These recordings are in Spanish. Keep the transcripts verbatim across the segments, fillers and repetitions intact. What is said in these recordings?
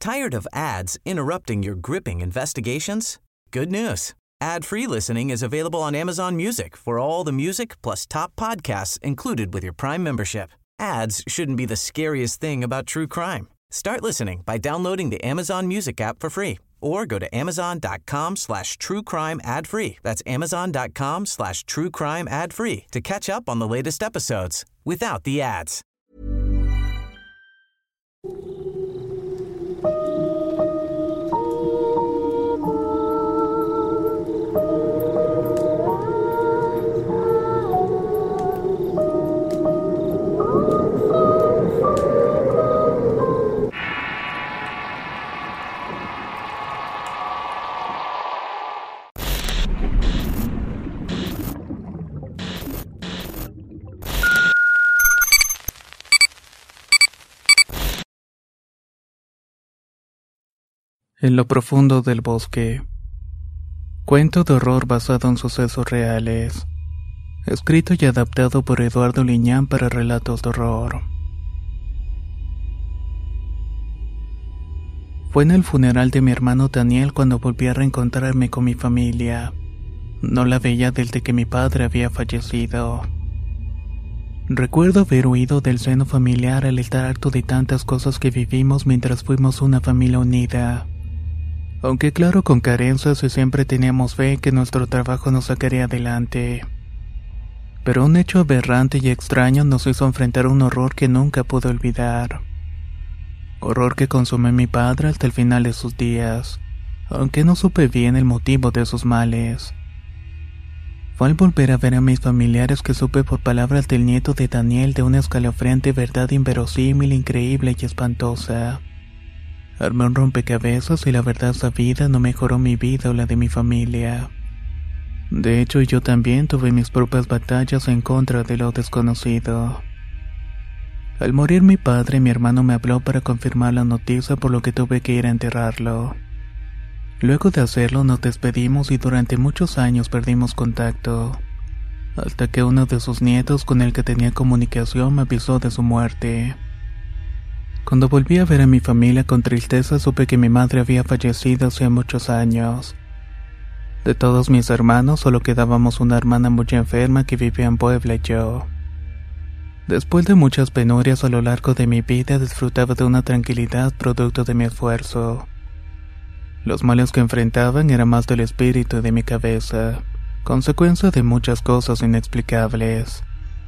Tired of ads interrupting your gripping investigations? Good news. Ad-free listening is available on Amazon Music for all the music plus top podcasts included with your Prime membership. Ads shouldn't be the scariest thing about true crime. Start listening by downloading the Amazon Music app for free or go to amazon.com slash true crime ad free. That's amazon.com slash true crime ad free to catch up on the latest episodes without the ads. En lo profundo del bosque. Cuento de horror basado en sucesos reales. Escrito y adaptado por Eduardo Liñán para relatos de horror. Fue en el funeral de mi hermano Daniel cuando volví a reencontrarme con mi familia. No la veía desde que mi padre había fallecido. Recuerdo haber huido del seno familiar al estar harto de tantas cosas que vivimos mientras fuimos una familia unida. Aunque claro, con carencias y siempre teníamos fe que nuestro trabajo nos sacaría adelante. Pero un hecho aberrante y extraño nos hizo enfrentar un horror que nunca pude olvidar. Horror que consumió a mi padre hasta el final de sus días, aunque no supe bien el motivo de sus males. Fue al volver a ver a mis familiares que supe por palabras del nieto de Daniel de una escalofriante verdad inverosímil, increíble y espantosa. Armé un rompecabezas y la verdad sabida no mejoró mi vida o la de mi familia. De hecho, yo también tuve mis propias batallas en contra de lo desconocido. Al morir mi padre, mi hermano me habló para confirmar la noticia, por lo que tuve que ir a enterrarlo. Luego de hacerlo nos despedimos y durante muchos años perdimos contacto, hasta que uno de sus nietos con el que tenía comunicación me avisó de su muerte. Cuando volví a ver a mi familia con tristeza supe que mi madre había fallecido hace muchos años. De todos mis hermanos solo quedábamos una hermana muy enferma que vivía en Puebla y yo. Después de muchas penurias a lo largo de mi vida disfrutaba de una tranquilidad producto de mi esfuerzo. Los males que enfrentaban eran más del espíritu y de mi cabeza, consecuencia de muchas cosas inexplicables.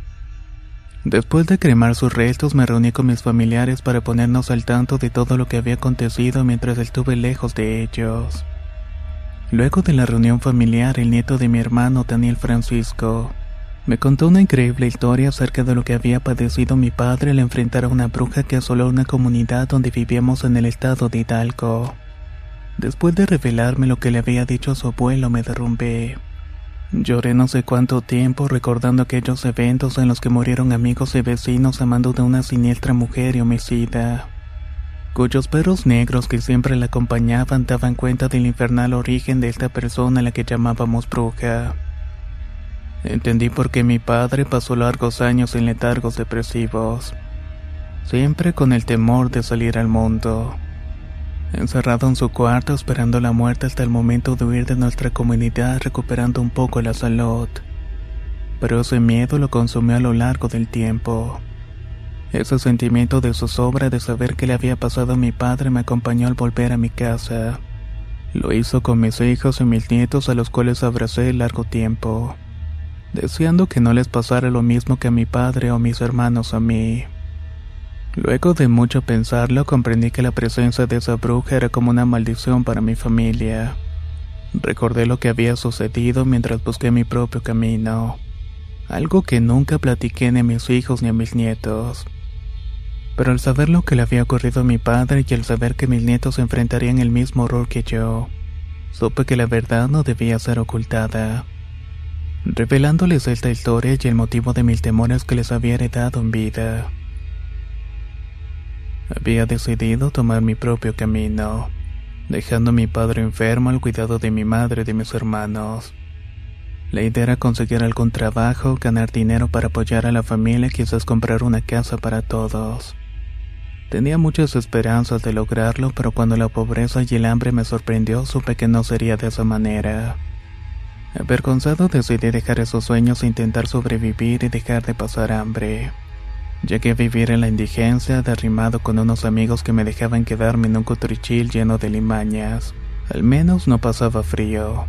Después de cremar sus restos me reuní con mis familiares para ponernos al tanto de todo lo que había acontecido mientras estuve lejos de ellos. Luego de la reunión familiar, el nieto de mi hermano Daniel Francisco me contó una increíble historia acerca de lo que había padecido mi padre al enfrentar a una bruja que asoló una comunidad donde vivíamos en el estado de Hidalgo. Después de revelarme lo que le había dicho a su abuelo, me derrumbé. Lloré no sé cuánto tiempo recordando aquellos eventos en los que murieron amigos y vecinos a mando de una siniestra mujer y homicida, cuyos perros negros que siempre la acompañaban daban cuenta del infernal origen de esta persona a la que llamábamos bruja. Entendí por qué mi padre pasó largos años en letargos depresivos, siempre con el temor de salir al mundo. Encerrado en su cuarto esperando la muerte hasta el momento de huir de nuestra comunidad recuperando un poco la salud. Pero ese miedo lo consumió a lo largo del tiempo. Ese sentimiento de zozobra de saber qué le había pasado a mi padre me acompañó al volver a mi casa. Lo hizo con mis hijos y mis nietos a los cuales abracé largo tiempo, deseando que no les pasara lo mismo que a mi padre o mis hermanos a mí. Luego de mucho pensarlo, comprendí que la presencia de esa bruja era como una maldición para mi familia. Recordé lo que había sucedido mientras busqué mi propio camino, algo que nunca platiqué ni a mis hijos ni a mis nietos. Pero al saber lo que le había ocurrido a mi padre y al saber que mis nietos enfrentarían el mismo horror que yo, supe que la verdad no debía ser ocultada. Revelándoles esta historia y el motivo de mis temores que les había heredado en vida. Había decidido tomar mi propio camino, dejando a mi padre enfermo al cuidado de mi madre y de mis hermanos. La idea era conseguir algún trabajo, ganar dinero para apoyar a la familia y quizás comprar una casa para todos. Tenía muchas esperanzas de lograrlo, pero cuando la pobreza y el hambre me sorprendió, supe que no sería de esa manera. Avergonzado decidí dejar esos sueños e intentar sobrevivir y dejar de pasar hambre. Llegué a vivir en la indigencia, derrimado con unos amigos que me dejaban quedarme en un cutrichil lleno de limañas. Al menos no pasaba frío.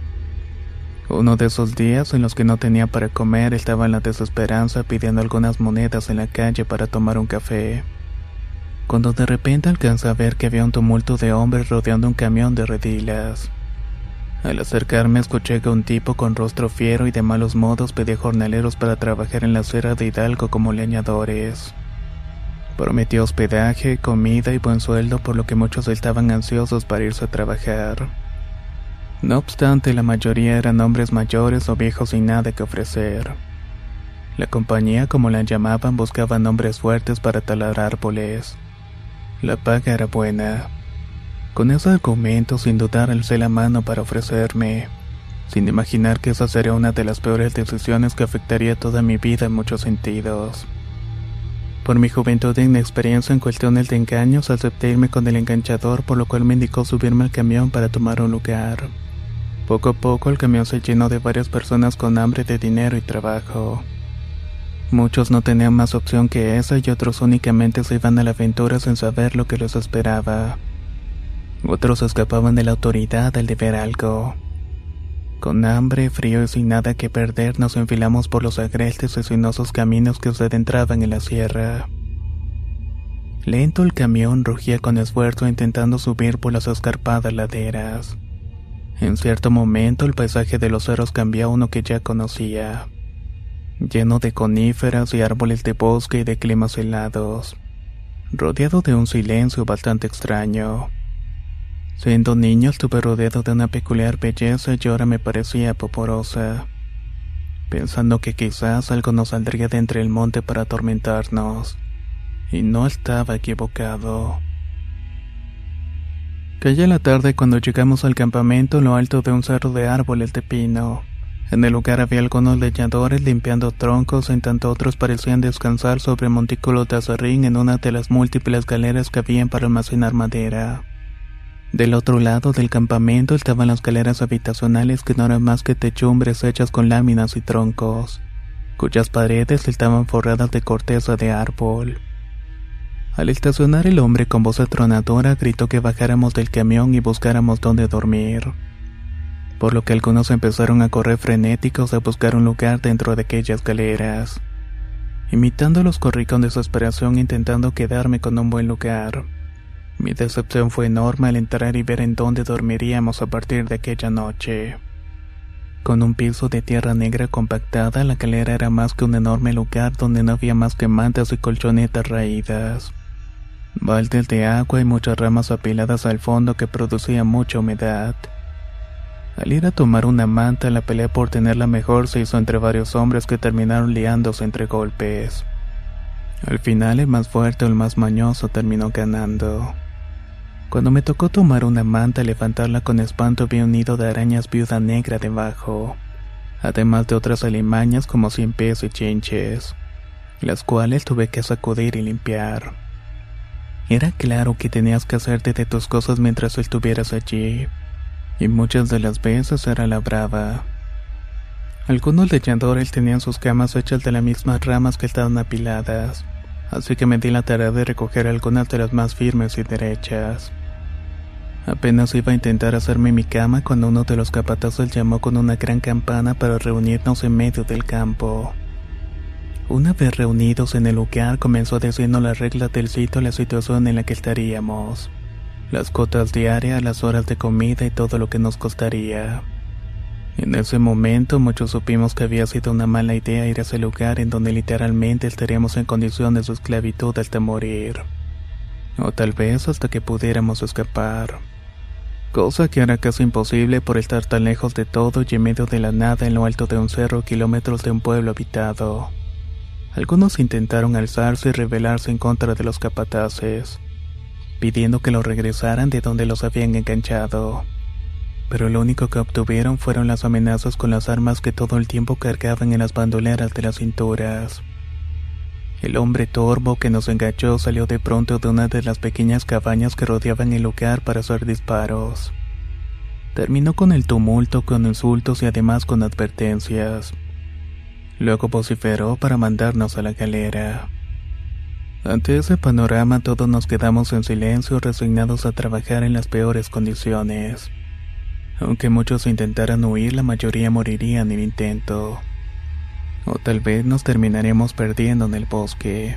Uno de esos días en los que no tenía para comer, estaba en la desesperanza pidiendo algunas monedas en la calle para tomar un café, cuando de repente alcancé a ver que había un tumulto de hombres rodeando un camión de redilas. Al acercarme escuché que un tipo con rostro fiero y de malos modos pedía jornaleros para trabajar en la Sierra de Hidalgo como leñadores. Prometió hospedaje, comida y buen sueldo, por lo que muchos estaban ansiosos para irse a trabajar. No obstante, la mayoría eran hombres mayores o viejos sin nada que ofrecer. La compañía, como la llamaban, buscaba hombres fuertes para talar árboles. La paga era buena. Con ese argumento, sin dudar, alcé la mano para ofrecerme, sin imaginar que esa sería una de las peores decisiones que afectaría toda mi vida en muchos sentidos. Por mi juventud e inexperiencia en cuestiones de engaños, acepté irme con el enganchador, por lo cual me indicó subirme al camión para tomar un lugar. Poco a poco el camión se llenó de varias personas con hambre de dinero y trabajo. Muchos no tenían más opción que esa y otros únicamente se iban a la aventura sin saber lo que los esperaba. Otros escapaban de la autoridad al deber algo. Con hambre, frío y sin nada que perder, nos enfilamos por los agrestes y sinuosos caminos que se adentraban en la sierra. Lento el camión rugía con esfuerzo intentando subir por las escarpadas laderas. En cierto momento el paisaje de los cerros cambió a uno que ya conocía, lleno de coníferas y árboles de bosque y de climas helados, rodeado de un silencio bastante extraño. Siendo niño estuve rodeado de una peculiar belleza y ahora me parecía poporosa, pensando que quizás algo nos saldría de entre el monte para atormentarnos, y no estaba equivocado. Caía la tarde cuando llegamos al campamento en lo alto de un cerro de árboles de pino. En el lugar había algunos leñadores limpiando troncos, en tanto otros parecían descansar sobre montículos de acerrín en una de las múltiples galeras que habían para almacenar madera. Del otro lado del campamento estaban las galeras habitacionales, que no eran más que techumbres hechas con láminas y troncos, cuyas paredes estaban forradas de corteza de árbol. Al estacionar, el hombre con voz atronadora gritó que bajáramos del camión y buscáramos dónde dormir, por lo que algunos empezaron a correr frenéticos a buscar un lugar dentro de aquellas galeras. Imitándolos, corrí con desesperación intentando quedarme con un buen lugar. Mi decepción fue enorme al entrar y ver en dónde dormiríamos a partir de aquella noche. Con un piso de tierra negra compactada, la galera era más que un enorme lugar donde no había más que mantas y colchonetas raídas, baldes de agua y muchas ramas apiladas al fondo que producían mucha humedad. Al ir a tomar una manta, la pelea por tenerla mejor se hizo entre varios hombres que terminaron liándose entre golpes. Al final, el más fuerte o el más mañoso terminó ganando. Cuando me tocó tomar una manta y levantarla con espanto, vi un nido de arañas viuda negra debajo, además de otras alimañas como cien pies y chinches, las cuales tuve que sacudir y limpiar. Era claro que tenías que hacerte de tus cosas mientras estuvieras allí, y muchas de las veces era la brava. Algunos leñadores tenían sus camas hechas de las mismas ramas que estaban apiladas, así que me di la tarea de recoger algunas de las más firmes y derechas. Apenas iba a intentar hacerme mi cama cuando uno de los capataces llamó con una gran campana para reunirnos en medio del campo. Una vez reunidos en el lugar, comenzó a decirnos las reglas del sitio y la situación en la que estaríamos, las cuotas diarias, las horas de comida y todo lo que nos costaría. En ese momento muchos supimos que había sido una mala idea ir a ese lugar en donde literalmente estaríamos en condiciones de esclavitud hasta morir, o tal vez hasta que pudiéramos escapar, cosa que era casi imposible por estar tan lejos de todo y en medio de la nada en lo alto de un cerro, kilómetros de un pueblo habitado. Algunos intentaron alzarse y rebelarse en contra de los capataces, pidiendo que los regresaran de donde los habían enganchado, pero lo único que obtuvieron fueron las amenazas con las armas que todo el tiempo cargaban en las bandoleras de las cinturas. El hombre torvo que nos enganchó salió de pronto de una de las pequeñas cabañas que rodeaban el lugar para hacer disparos. Terminó con el tumulto, con insultos y además con advertencias. Luego vociferó para mandarnos a la galera. Ante ese panorama todos nos quedamos en silencio, resignados a trabajar en las peores condiciones. Aunque muchos intentaran huir, la mayoría moriría en el intento. O tal vez nos terminaremos perdiendo en el bosque.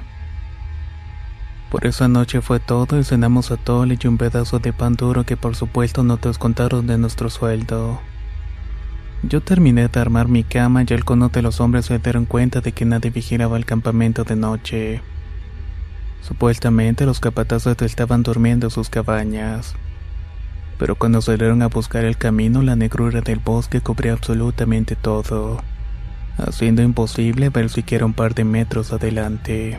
Por esa noche fue todo y cenamos atole y un pedazo de pan duro que por supuesto no descontaron de nuestro sueldo. Yo terminé de armar mi cama y algunos de los hombres se dieron cuenta de que nadie vigilaba el campamento de noche. Supuestamente los capataces estaban durmiendo en sus cabañas. Pero cuando salieron a buscar el camino, la negrura del bosque cubría absolutamente todo, haciendo imposible ver siquiera un par de metros adelante.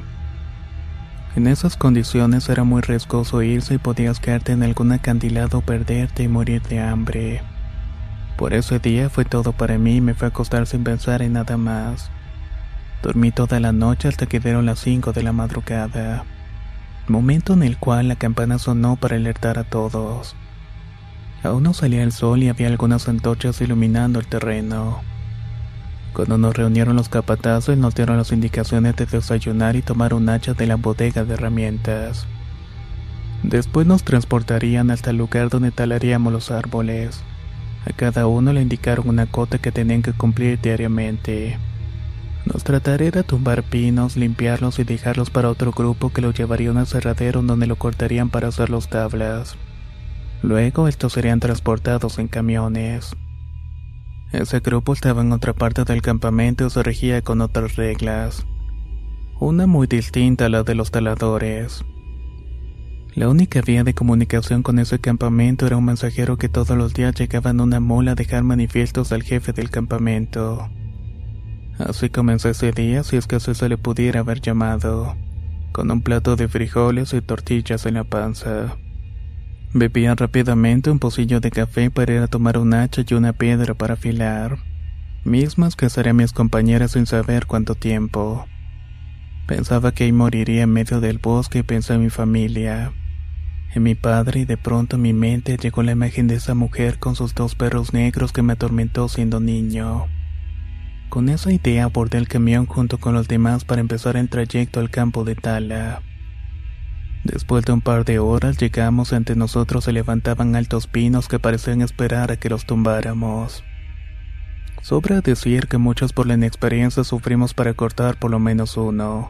En esas condiciones era muy riesgoso irse y podías quedarte en algún acantilado, perderte y morir de hambre. Por ese día fue todo para mí y me fui a acostar sin pensar en nada más. Dormí toda la noche hasta que dieron las cinco de la madrugada, momento en el cual la campana sonó para alertar a todos. Aún no salía el sol y había algunas antorchas iluminando el terreno. Cuando nos reunieron los capataces nos dieron las indicaciones de desayunar y tomar un hacha de la bodega de herramientas. Después nos transportarían hasta el lugar donde talaríamos los árboles. A cada uno le indicaron una cota que tenían que cumplir diariamente. Nuestra tarea era tumbar pinos, limpiarlos y dejarlos para otro grupo que lo llevaría a un aserradero donde lo cortarían para hacer los tablas. Luego estos serían transportados en camiones. Ese grupo estaba en otra parte del campamento y se regía con otras reglas, una muy distinta a la de los taladores. La única vía de comunicación con ese campamento era un mensajero que todos los días llegaba en una mula a dejar manifiestos al jefe del campamento. Así comenzó ese día, si es que así se le pudiera haber llamado, con un plato de frijoles y tortillas en la panza. Bebía rápidamente un pocillo de café para ir a tomar un hacha y una piedra para afilar, mismas que haría mis compañeras sin saber cuánto tiempo. Pensaba que ahí moriría en medio del bosque y pensé en mi familia, en mi padre, y de pronto a mi mente llegó la imagen de esa mujer con sus dos perros negros que me atormentó siendo niño. Con esa idea abordé el camión junto con los demás para empezar el trayecto al campo de tala. Después de un par de horas llegamos y ante nosotros se levantaban altos pinos que parecían esperar a que los tumbáramos. Sobra decir que muchos por la inexperiencia sufrimos para cortar por lo menos uno.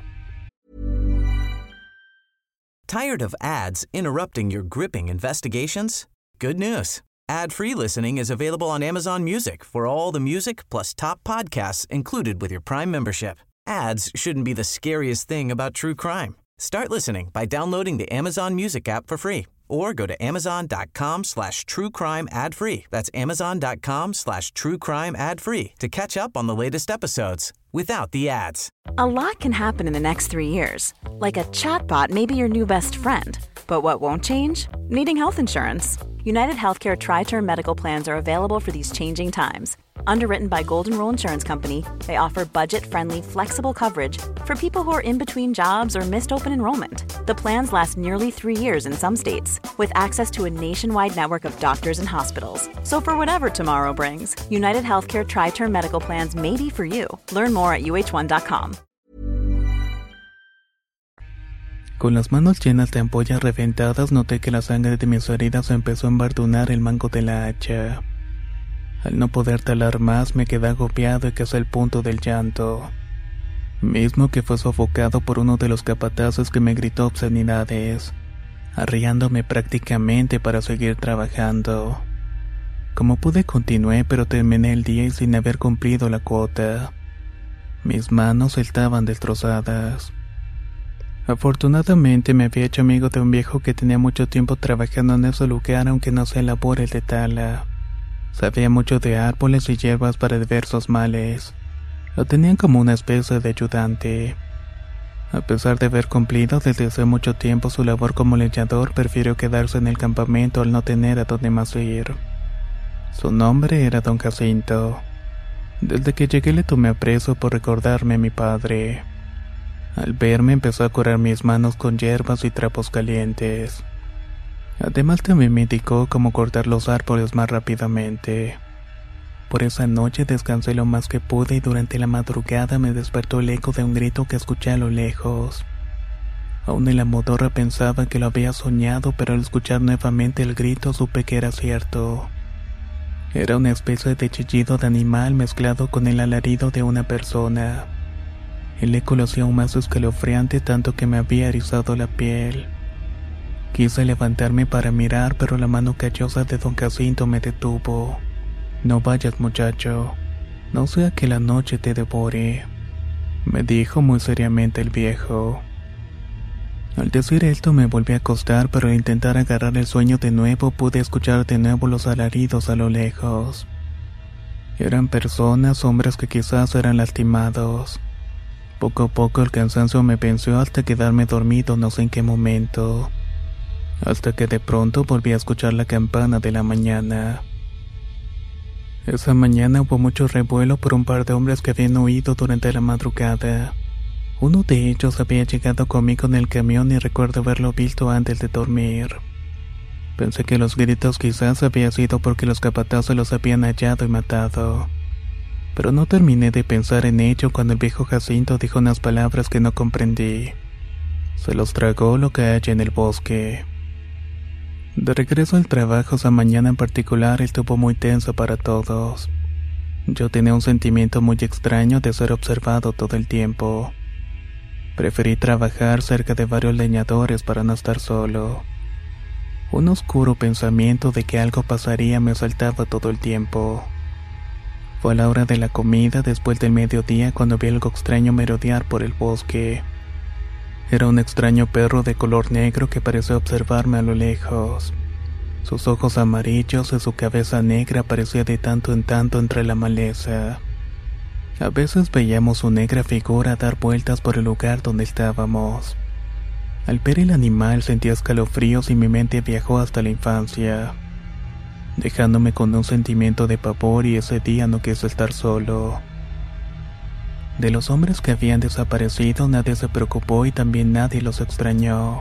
Tired of ads interrupting your gripping investigations? Good news. Ad-free listening is available on Amazon Music for all the music plus top podcasts included with your Prime membership. Ads shouldn't be the scariest thing about true crime. Start listening by downloading the Amazon Music app for free or go to amazon.com slash true crime ad free. That's amazon.com slash true crime ad free to catch up on the latest episodes without the ads. A lot can happen in the next three years. Like a chatbot may be your new best friend. But what won't change? Needing health insurance. United Healthcare Tri-Term Medical Plans are available for these changing times. Underwritten by Golden Rule Insurance Company, they offer budget-friendly, flexible coverage for people who are in between jobs or missed open enrollment. The plans last nearly three years in some states, with access to a nationwide network of doctors and hospitals. So for whatever tomorrow brings, United Healthcare Tri-Term Medical Plans may be for you. Learn more at U H one dot com. Con las manos llenas de ampollas reventadas, noté que la sangre de mis heridas empezó a embardunar el mango de la hacha. Al no poder talar más, me quedé agobiado y casi al punto del llanto, mismo que fue sofocado por uno de los capataces que me gritó obscenidades, arriándome prácticamente para seguir trabajando. Como pude continué, pero terminé el día y sin haber cumplido la cuota. Mis manos estaban destrozadas. Afortunadamente me había hecho amigo de un viejo que tenía mucho tiempo trabajando en ese lugar, aunque no hacía labores de tala. Sabía mucho de árboles y hierbas para diversos males. Lo tenían como una especie de ayudante. A pesar de haber cumplido desde hace mucho tiempo su labor como leñador, prefirió quedarse en el campamento al no tener a dónde más ir. Su nombre era Don Jacinto. Desde que llegué le tomé aprecio por recordarme a mi padre. Al verme empezó a curar mis manos con hierbas y trapos calientes. Además también me indicó cómo cortar los árboles más rápidamente. Por esa noche descansé lo más que pude y durante la madrugada me despertó el eco de un grito que escuché a lo lejos. Aún en la modorra pensaba que lo había soñado, pero al escuchar nuevamente el grito supe que era cierto. Era una especie de chillido de animal mezclado con el alarido de una persona. El eco lo hacía aún más escalofriante, tanto que me había erizado la piel. Quise levantarme para mirar, pero la mano callosa de don Jacinto me detuvo. «No vayas, muchacho, no sea que la noche te devore», me dijo muy seriamente el viejo. Al decir esto me volví a acostar, pero al intentar agarrar el sueño de nuevo pude escuchar de nuevo los alaridos a lo lejos. Eran personas, hombres que quizás eran lastimados. Poco a poco el cansancio me venció hasta quedarme dormido no sé en qué momento. Hasta que de pronto volví a escuchar la campana de la mañana. Esa mañana hubo mucho revuelo por un par de hombres que habían huido durante la madrugada. Uno de ellos había llegado conmigo en el camión y recuerdo haberlo visto antes de dormir. Pensé que los gritos quizás había sido porque los capataces los habían hallado y matado. Pero no terminé de pensar en ello cuando el viejo Jacinto dijo unas palabras que no comprendí. Se los tragó lo que hay en el bosque. De regreso al trabajo, esa mañana en particular estuvo muy tenso para todos. Yo tenía un sentimiento muy extraño de ser observado todo el tiempo. Preferí trabajar cerca de varios leñadores para no estar solo. Un oscuro pensamiento de que algo pasaría me asaltaba todo el tiempo. Fue a la hora de la comida, después del mediodía, cuando vi algo extraño merodear por el bosque. Era un extraño perro de color negro que parecía observarme a lo lejos. Sus ojos amarillos y su cabeza negra aparecía de tanto en tanto entre la maleza. A veces veíamos su negra figura dar vueltas por el lugar donde estábamos. Al ver el animal sentí escalofríos y mi mente viajó hasta la infancia, dejándome con un sentimiento de pavor, y ese día no quise estar solo. De los hombres que habían desaparecido nadie se preocupó y también nadie los extrañó.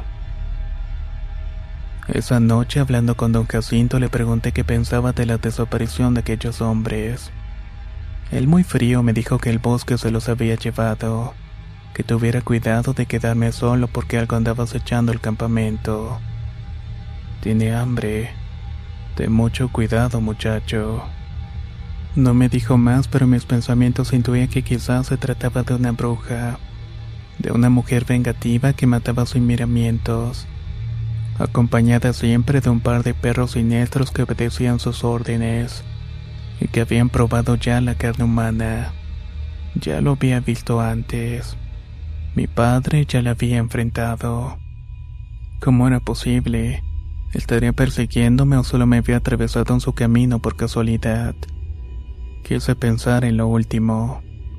Esa noche, hablando con don Jacinto, le pregunté qué pensaba de la desaparición de aquellos hombres. Él, muy frío, me dijo que el bosque se los había llevado, que tuviera cuidado de quedarme solo porque algo andaba acechando el campamento. Tiene hambre. Ten mucho cuidado, muchacho. No me dijo más, pero mis pensamientos intuían que quizás se trataba de una bruja, de una mujer vengativa que mataba sin miramientos, acompañada siempre de un par de perros siniestros que obedecían sus órdenes y que habían probado ya la carne humana. Ya lo había visto antes. Mi padre ya la había enfrentado. ¿Cómo era posible? ¿Estaría persiguiéndome o solo me había atravesado en su camino por casualidad? Quise pensar en lo último.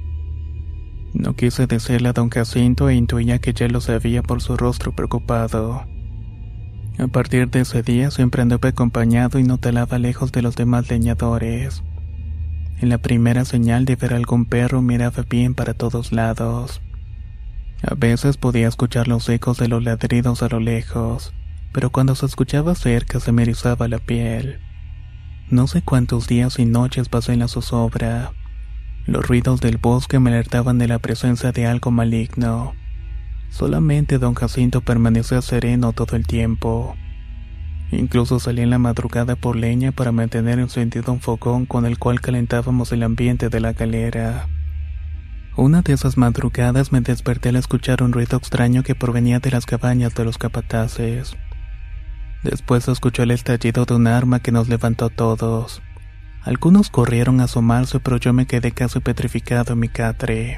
No quise decirle a don Jacinto e intuía que ya lo sabía por su rostro preocupado. A partir de ese día siempre anduve acompañado y no talaba lejos de los demás leñadores. En la primera señal de ver algún perro miraba bien para todos lados. A veces podía escuchar los ecos de los ladridos a lo lejos, pero cuando se escuchaba cerca se me erizaba la piel. No sé cuántos días y noches pasé en la zozobra. Los ruidos del bosque me alertaban de la presencia de algo maligno. Solamente don Jacinto permanecía sereno todo el tiempo. Incluso salí en la madrugada por leña para mantener encendido un fogón con el cual calentábamos el ambiente de la galera. Una de esas madrugadas me desperté al escuchar un ruido extraño que provenía de las cabañas de los capataces. Después se escuchó el estallido de un arma que nos levantó a todos. Algunos corrieron a asomarse, pero yo me quedé casi petrificado en mi catre.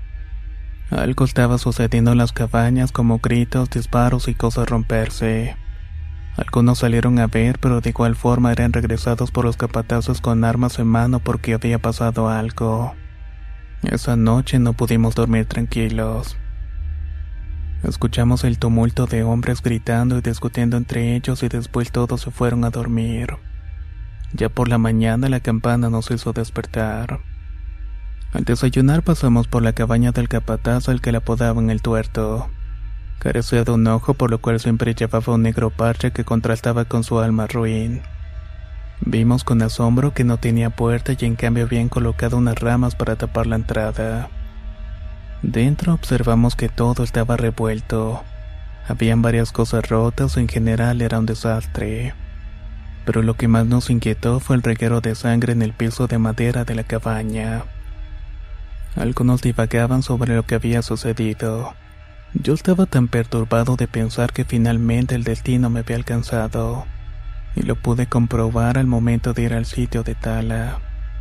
Algo estaba sucediendo en las cabañas, como gritos, disparos y cosas romperse. Algunos salieron a ver, pero de igual forma eran regresados por los capataces con armas en mano porque había pasado algo. Esa noche no pudimos dormir tranquilos. Escuchamos el tumulto de hombres gritando y discutiendo entre ellos y después todos se fueron a dormir. Ya por la mañana la campana nos hizo despertar. Al desayunar pasamos por la cabaña del capataz al que le apodaban el Tuerto. Carecía de un ojo, por lo cual siempre llevaba un negro parche que contrastaba con su alma ruin. Vimos con asombro que no tenía puerta y en cambio habían colocado unas ramas para tapar la entrada. Dentro observamos que todo estaba revuelto. Habían varias cosas rotas, en general era un desastre. Pero lo que más nos inquietó fue el reguero de sangre en el piso de madera de la cabaña. Algunos divagaban sobre lo que había sucedido. Yo estaba tan perturbado de pensar que finalmente el destino me había alcanzado, y lo pude comprobar al momento de ir al sitio de Tala.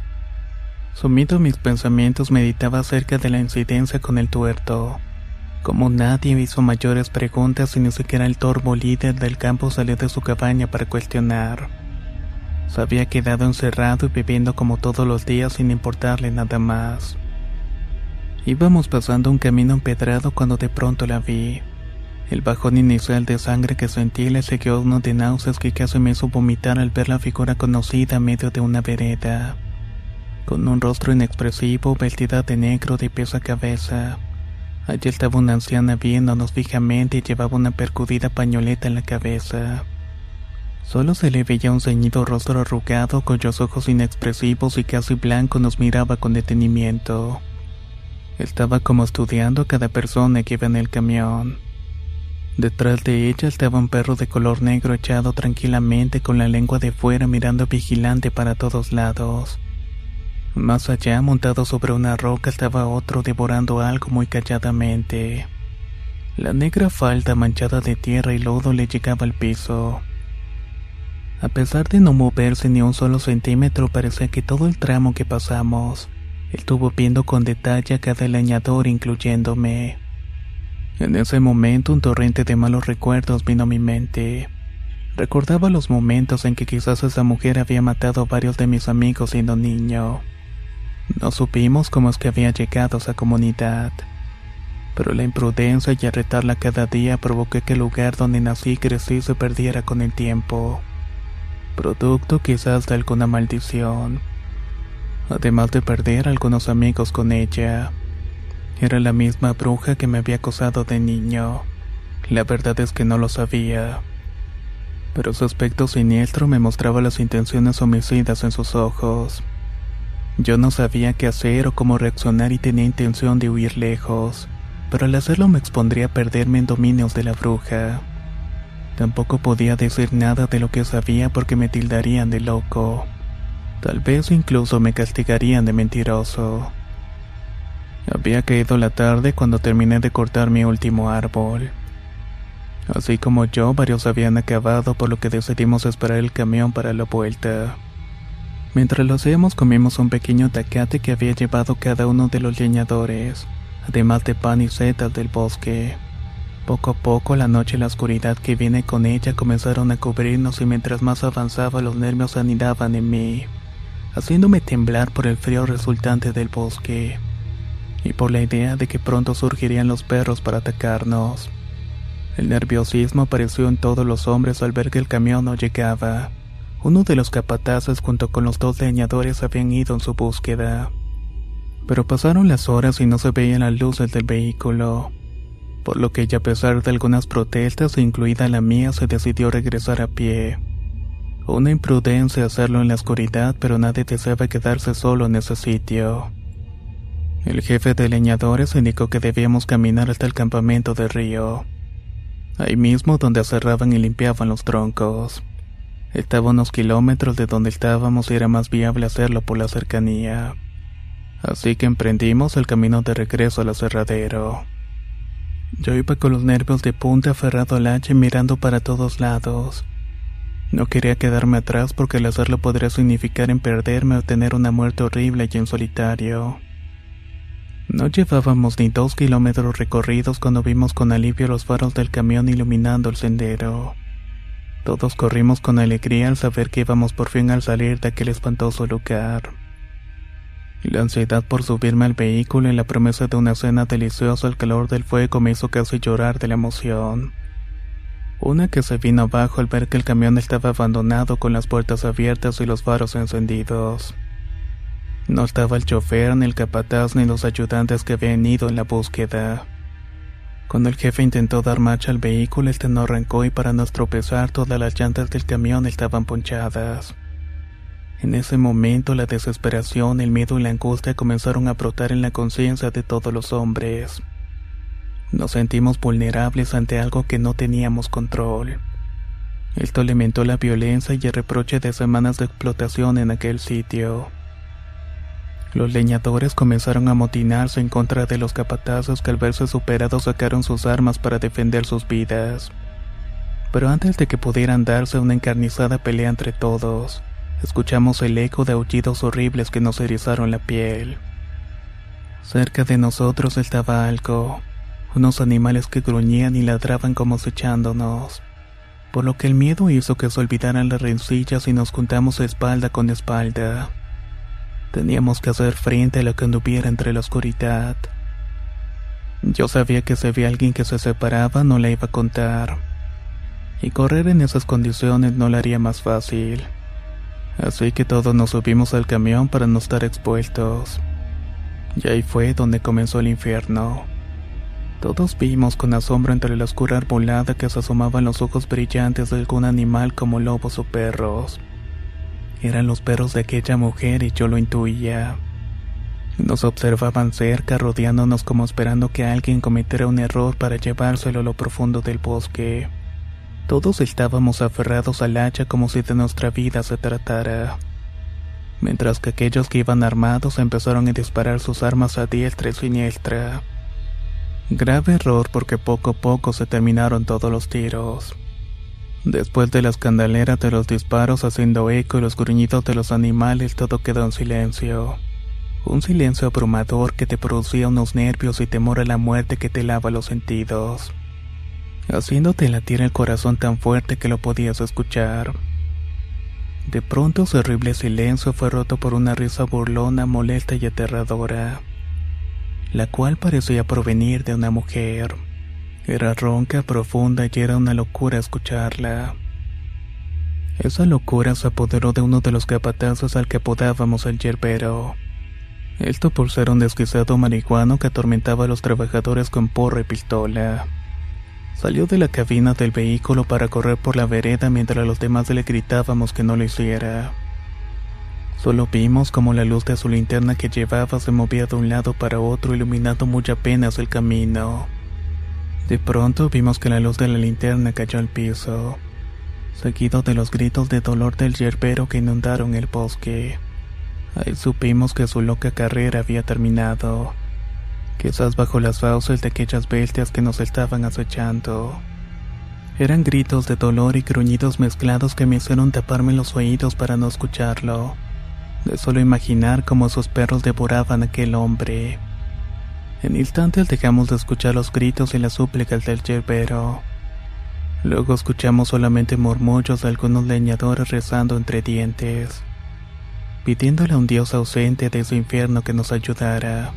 Sumido en mis pensamientos, meditaba acerca de la incidencia con el Tuerto. Como nadie hizo mayores preguntas y ni siquiera el torvo líder del campo salió de su cabaña para cuestionar. Se había quedado encerrado y viviendo como todos los días sin importarle nada más. Íbamos pasando un camino empedrado cuando de pronto la vi. El bajón inicial de sangre que sentí le siguió uno de náuseas que casi me hizo vomitar al ver la figura conocida a medio de una vereda. Con un rostro inexpresivo, vestida de negro de pies a cabeza. Allí estaba una anciana viéndonos fijamente y llevaba una percudida pañoleta en la cabeza. Solo se le veía un ceñido rostro arrugado, cuyos ojos inexpresivos y casi blancos nos miraba con detenimiento. Estaba como estudiando a cada persona que iba en el camión. Detrás de ella estaba un perro de color negro echado tranquilamente con la lengua de fuera mirando vigilante para todos lados. Más allá, montado sobre una roca, estaba otro devorando algo muy calladamente. La negra falda manchada de tierra y lodo le llegaba al piso. A pesar de no moverse ni un solo centímetro, parecía que todo el tramo que pasamos estuvo viendo con detalle a cada leñador, incluyéndome. En ese momento un torrente de malos recuerdos vino a mi mente. Recordaba los momentos en que quizás esa mujer había matado a varios de mis amigos siendo niño. No supimos cómo es que había llegado a esa comunidad, pero la imprudencia y arretarla cada día provocó que el lugar donde nací y crecí se perdiera con el tiempo, producto quizás de alguna maldición. Además de perder algunos amigos con ella, era la misma bruja que me había acosado de niño. La verdad es que no lo sabía, pero su aspecto siniestro me mostraba las intenciones homicidas en sus ojos. Yo no sabía qué hacer o cómo reaccionar y tenía intención de huir lejos, pero al hacerlo me expondría a perderme en dominios de la bruja. Tampoco podía decir nada de lo que sabía porque me tildarían de loco. Tal vez incluso me castigarían de mentiroso. Había caído la tarde cuando terminé de cortar mi último árbol. Así como yo, varios habían acabado, por lo que decidimos esperar el camión para la vuelta. Mientras lo hacíamos, comimos un pequeño tacate que había llevado cada uno de los leñadores, además de pan y setas del bosque. Poco a poco, la noche y la oscuridad que viene con ella comenzaron a cubrirnos y mientras más avanzaba los nervios anidaban en mí, haciéndome temblar por el frío resultante del bosque y por la idea de que pronto surgirían los perros para atacarnos. El nerviosismo apareció en todos los hombres al ver que el camión no llegaba. Uno de los capataces junto con los dos leñadores habían ido en su búsqueda, pero pasaron las horas y no se veían las luces del vehículo, por lo que ella, a pesar de algunas protestas, incluida la mía, se decidió regresar a pie. Una imprudencia hacerlo en la oscuridad, pero nadie deseaba quedarse solo en ese sitio. El jefe de leñadores indicó que debíamos caminar hasta el campamento de río, ahí mismo donde aserraban y limpiaban los troncos. Estaba a unos kilómetros de donde estábamos y era más viable hacerlo por la cercanía. Así que emprendimos el camino de regreso al aserradero. Yo iba con los nervios de punta, aferrado al hacha y mirando para todos lados. No quería quedarme atrás porque el hacerlo podría significar en perderme o tener una muerte horrible y en solitario. No llevábamos ni dos kilómetros recorridos cuando vimos con alivio los faros del camión iluminando el sendero. Todos corrimos con alegría al saber que íbamos por fin al salir de aquel espantoso lugar. La ansiedad por subirme al vehículo y la promesa de una cena deliciosa al calor del fuego me hizo casi llorar de la emoción. Una que se vino abajo al ver que el camión estaba abandonado con las puertas abiertas y los faros encendidos. No estaba el chofer, ni el capataz, ni los ayudantes que habían ido en la búsqueda. Cuando el jefe intentó dar marcha al vehículo, este no arrancó y para nuestro pesar todas las llantas del camión estaban ponchadas. En ese momento la desesperación, el miedo y la angustia comenzaron a brotar en la conciencia de todos los hombres. Nos sentimos vulnerables ante algo que no teníamos control. Esto alimentó la violencia y el reproche de semanas de explotación en aquel sitio. Los leñadores comenzaron a amotinarse en contra de los capatazos que al verse superados sacaron sus armas para defender sus vidas. Pero antes de que pudieran darse una encarnizada pelea entre todos, escuchamos el eco de aullidos horribles que nos erizaron la piel. Cerca de nosotros estaba algo, unos animales que gruñían y ladraban como acechándonos, por lo que el miedo hizo que se olvidaran las rencillas y nos juntamos espalda con espalda. Teníamos que hacer frente a lo que anduviera entre la oscuridad. Yo sabía que si había alguien que se separaba no la iba a contar, y correr en esas condiciones no la haría más fácil. Así que todos nos subimos al camión para no estar expuestos. Y ahí fue donde comenzó el infierno. Todos vimos con asombro entre la oscura arbolada que se asomaban los ojos brillantes de algún animal como lobos o perros. Eran los perros de aquella mujer y yo lo intuía. Nos observaban cerca, rodeándonos como esperando que alguien cometiera un error para llevárselo a lo profundo del bosque. Todos estábamos aferrados al hacha como si de nuestra vida se tratara. Mientras que aquellos que iban armados empezaron a disparar sus armas a diestra y siniestra. Grave error porque poco a poco se terminaron todos los tiros. Después de la escandalera de los disparos haciendo eco y los gruñidos de los animales, todo quedó en silencio. Un silencio abrumador que te producía unos nervios y temor a la muerte que te lava los sentidos, haciéndote latir el corazón tan fuerte que lo podías escuchar. De pronto ese horrible silencio fue roto por una risa burlona, molesta y aterradora, la cual parecía provenir de una mujer. Era ronca, profunda y era una locura escucharla. Esa locura se apoderó de uno de los capatazos al que apodábamos el yerbero. Esto por ser un desquiciado marihuano que atormentaba a los trabajadores con porra y pistola. Salió de la cabina del vehículo para correr por la vereda mientras los demás le gritábamos que no lo hiciera. Solo vimos como la luz de su linterna que llevaba se movía de un lado para otro, iluminando muy apenas el camino. De pronto vimos que la luz de la linterna cayó al piso, seguido de los gritos de dolor del yerbero que inundaron el bosque. Ahí supimos que su loca carrera había terminado, quizás bajo las fauces de aquellas bestias que nos estaban acechando. Eran gritos de dolor y gruñidos mezclados que me hicieron taparme los oídos para no escucharlo, de solo imaginar cómo esos perros devoraban a aquel hombre. En instantes dejamos de escuchar los gritos y las súplicas del yerbero. Luego escuchamos solamente murmullos de algunos leñadores rezando entre dientes, pidiéndole a un Dios ausente de su infierno que nos ayudara.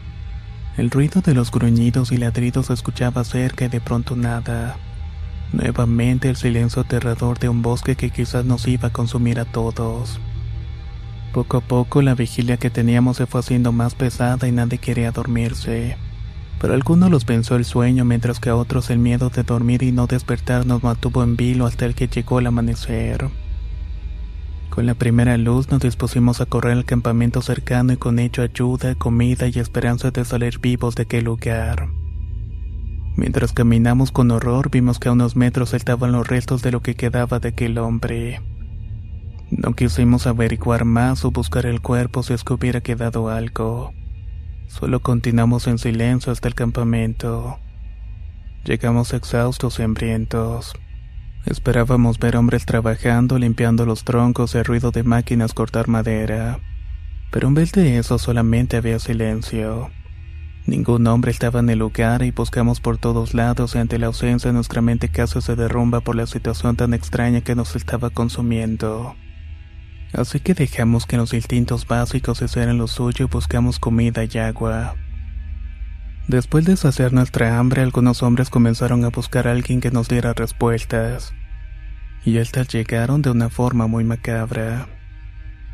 El ruido de los gruñidos y ladridos se escuchaba cerca y de pronto nada. Nuevamente el silencio aterrador de un bosque que quizás nos iba a consumir a todos. Poco a poco la vigilia que teníamos se fue haciendo más pesada y nadie quería dormirse. Pero a algunos los venció el sueño, mientras que a otros el miedo de dormir y no despertar nos mantuvo en vilo hasta el que llegó el amanecer. Con la primera luz nos dispusimos a correr al campamento cercano y con ello ayuda, comida y esperanza de salir vivos de aquel lugar. Mientras caminamos con horror vimos que a unos metros estaban los restos de lo que quedaba de aquel hombre. No quisimos averiguar más o buscar el cuerpo si es que hubiera quedado algo. Solo continuamos en silencio hasta el campamento. Llegamos exhaustos y hambrientos. Esperábamos ver hombres trabajando, limpiando los troncos y el ruido de máquinas cortar madera. Pero en vez de eso solamente había silencio. Ningún hombre estaba en el lugar y buscamos por todos lados y ante la ausencia nuestra mente casi se derrumba por la situación tan extraña que nos estaba consumiendo. Así que dejamos que los instintos básicos hicieran lo suyo y buscamos comida y agua. Después de saciar nuestra hambre, algunos hombres comenzaron a buscar a alguien que nos diera respuestas. Y estas llegaron de una forma muy macabra.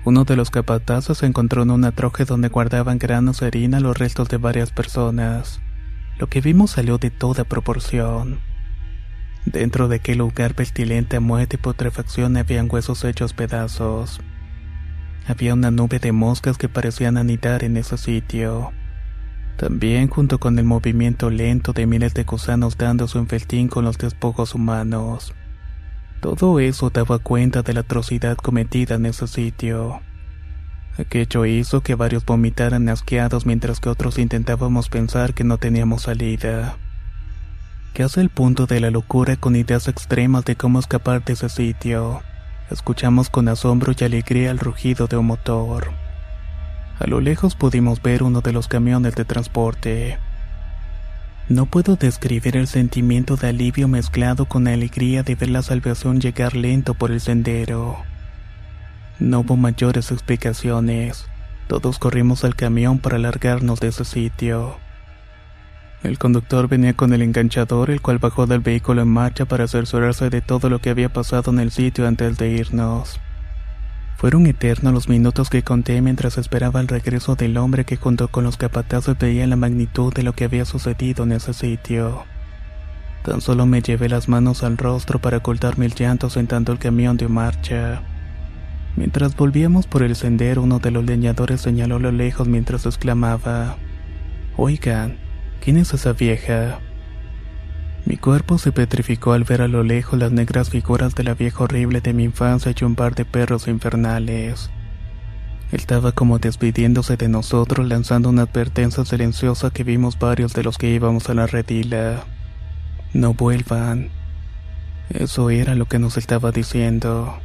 Uno de los capatazes encontró en una troje donde guardaban granos de harina los restos de varias personas. Lo que vimos salió de toda proporción. Dentro de aquel lugar pestilente a muerte y putrefacción habían huesos hechos pedazos. Había una nube de moscas que parecían anidar en ese sitio. También, junto con el movimiento lento de miles de gusanos dándose un festín con los despojos humanos. Todo eso daba cuenta de la atrocidad cometida en ese sitio. Aquello hizo que varios vomitaran asqueados mientras que otros intentábamos pensar que no teníamos salida. Casi al punto de la locura con ideas extremas de cómo escapar de ese sitio, escuchamos con asombro y alegría el rugido de un motor. A lo lejos pudimos ver uno de los camiones de transporte. No puedo describir el sentimiento de alivio mezclado con la alegría de ver la salvación llegar lento por el sendero. No hubo mayores explicaciones. Todos corrimos al camión para largarnos de ese sitio. El conductor venía con el enganchador, el cual bajó del vehículo en marcha para cerciorarse de todo lo que había pasado en el sitio antes de irnos. Fueron eternos los minutos que conté mientras esperaba el regreso del hombre que junto con los capataces veía la magnitud de lo que había sucedido en ese sitio. Tan solo me llevé las manos al rostro para ocultar mis llantos sentando el camión de marcha. Mientras volvíamos por el sendero, uno de los leñadores señaló a lo lejos mientras exclamaba: «Oigan, ¿quién es esa vieja?». Mi cuerpo se petrificó al ver a lo lejos las negras figuras de la vieja horrible de mi infancia y un par de perros infernales. Estaba como despidiéndose de nosotros, lanzando una advertencia silenciosa que vimos varios de los que íbamos a la redila. «No vuelvan». Eso era lo que nos estaba diciendo.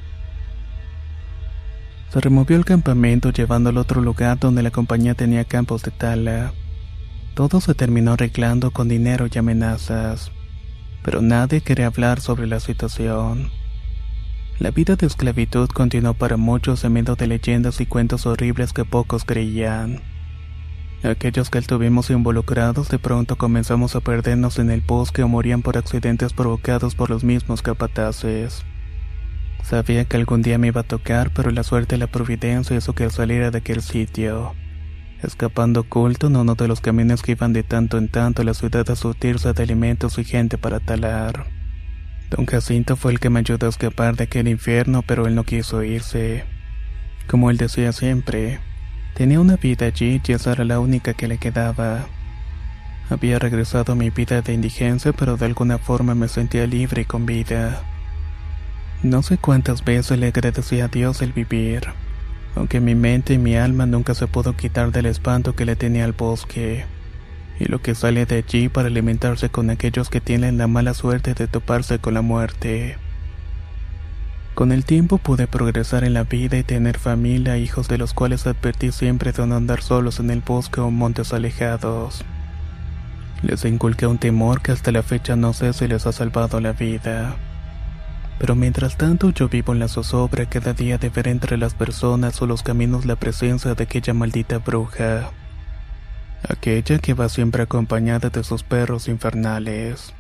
Se removió el campamento llevándolo a otro lugar donde la compañía tenía campos de tala. Todo se terminó arreglando con dinero y amenazas, pero nadie quería hablar sobre la situación. La vida de esclavitud continuó para muchos en medio de leyendas y cuentos horribles que pocos creían. Aquellos que estuvimos involucrados de pronto comenzamos a perdernos en el bosque o morían por accidentes provocados por los mismos capataces. Sabía que algún día me iba a tocar, pero la suerte y la providencia hizo que saliera de aquel sitio, escapando oculto en uno de los camiones que iban de tanto en tanto a la ciudad a surtirse de alimentos y gente para talar. Don Jacinto fue el que me ayudó a escapar de aquel infierno, pero él no quiso irse. Como él decía siempre, tenía una vida allí y esa era la única que le quedaba. Había regresado a mi vida de indigencia, pero de alguna forma me sentía libre y con vida. No sé cuántas veces le agradecí a Dios el vivir, aunque mi mente y mi alma nunca se pudo quitar del espanto que le tenía al bosque, y lo que sale de allí para alimentarse con aquellos que tienen la mala suerte de toparse con la muerte. Con el tiempo pude progresar en la vida y tener familia e hijos de los cuales advertí siempre de no andar solos en el bosque o montes alejados. Les inculqué un temor que hasta la fecha no sé si les ha salvado la vida. Pero mientras tanto yo vivo en la zozobra cada día de ver entre las personas o los caminos la presencia de aquella maldita bruja. Aquella que va siempre acompañada de sus perros infernales.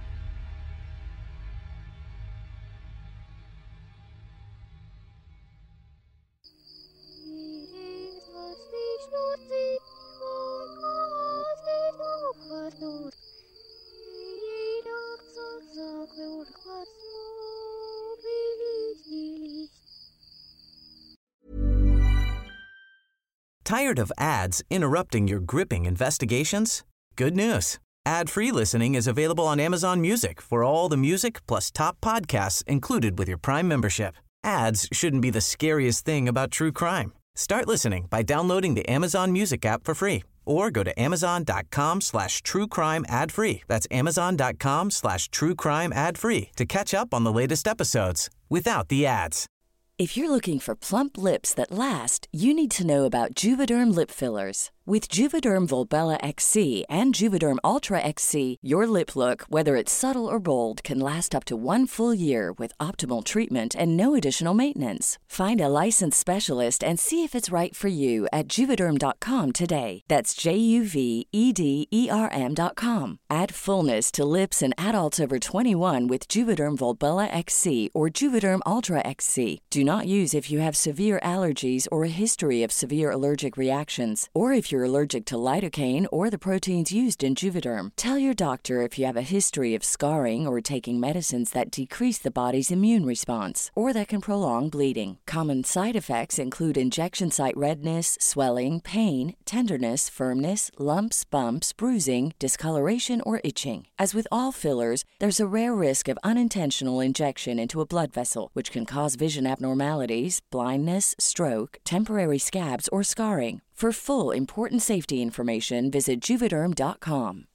Tired of ads interrupting your gripping investigations? Good news. Ad-free listening is available on Amazon Music for all the music plus top podcasts included with your Prime membership. Ads shouldn't be the scariest thing about true crime. Start listening by downloading the Amazon Music app for free or go to amazon.com slash true crime ad free. That's amazon.com slash true crime ad free to catch up on the latest episodes without the ads. If you're looking for plump lips that last, you need to know about Juvederm lip fillers. With Juvederm Volbella X C and Juvederm Ultra X C, your lip look, whether it's subtle or bold, can last up to one full year with optimal treatment and no additional maintenance. Find a licensed specialist and see if it's right for you at Juvederm dot com today. That's J U V E D E R M dot com. Add fullness to lips in adults over twenty-one with Juvederm Volbella X C or Juvederm Ultra X C. Do not use if you have severe allergies or a history of severe allergic reactions, or if you're allergic to lidocaine or the proteins used in Juvederm. Tell your doctor if you have a history of scarring or taking medicines that decrease the body's immune response or that can prolong bleeding. Common side effects include injection site redness, swelling, pain, tenderness, firmness, lumps, bumps, bruising, discoloration, or itching. As with all fillers, there's a rare risk of unintentional injection into a blood vessel, which can cause vision abnormalities, blindness, stroke, temporary scabs, or scarring. For full, important safety information, visit Juvederm dot com.